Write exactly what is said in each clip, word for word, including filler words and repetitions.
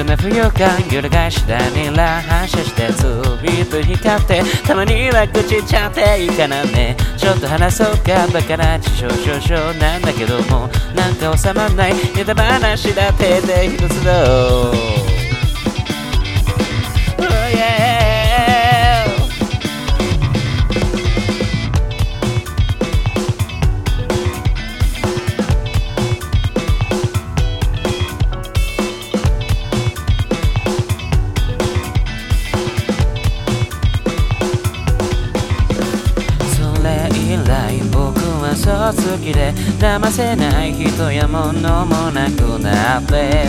そんな浮遊感揺るがしだに乱反射してずっと光ってたまには口ちゃっていいかなねちょっと話そうかバカな少々少なんだけどもなんか収まんないネタ話だってで一つの僕はそう好きで騙せない人や物もなくなって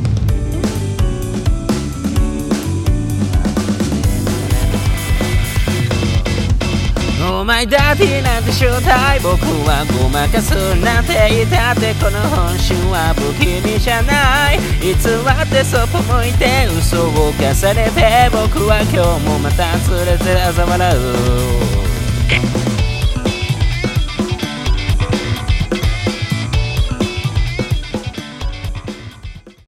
お前ダディなんて正体僕はごまかすなんて言ったってこの本心は不気味じゃない偽ってそっぽ向いて嘘を重ねて僕は今日もまたつれづらざ笑う